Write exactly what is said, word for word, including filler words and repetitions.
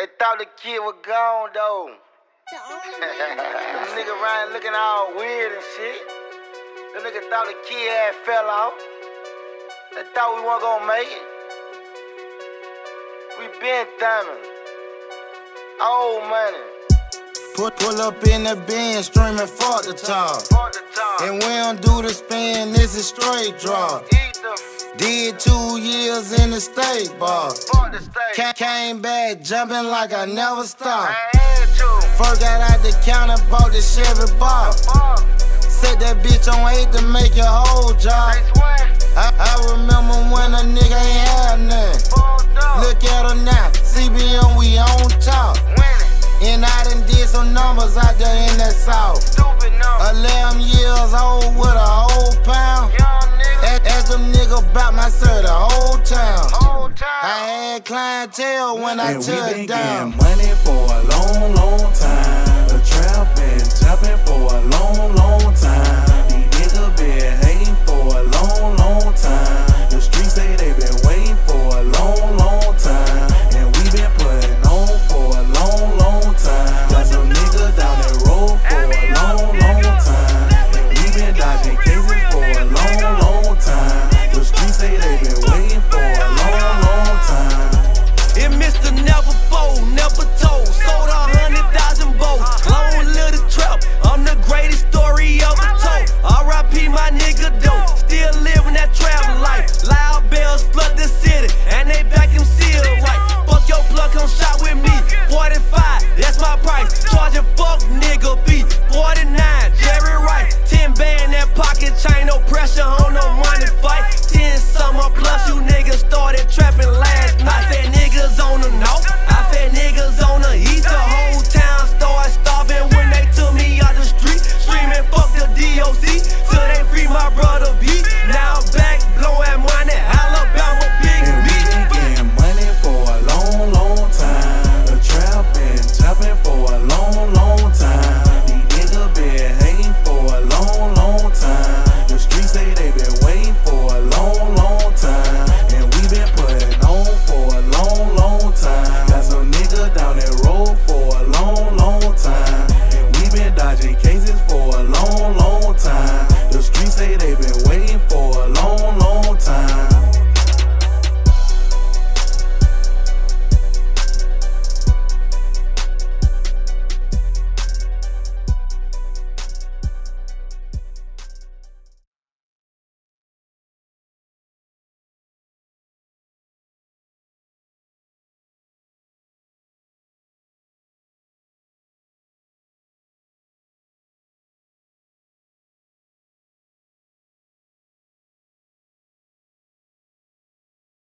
They thought the kid was gone though. Them nigga Ryan looking all weird and shit. The nigga thought the kid had fell off. They thought we weren't gonna make it. We been thumbing. Old money. Pull, pull up in the bin, streaming fuck the top. And we don't do the spin, this is straight drop. Did two years in the state bar. Ca- Came back jumping like I never stopped. First got out the counter, bought the Chevy bar. Set that bitch on eight to make your whole job. I, I remember when a nigga ain't had nothing. Look at her now, C B M, we on top. And I done did some numbers out there in that south. Eleven years old with a whole pound. Ask them niggas about my sir the whole town. I had clientele when I and touched we been down. getting money for a long, long time. The trap been jumping for a long, long time. These niggas been hating for a long, long time.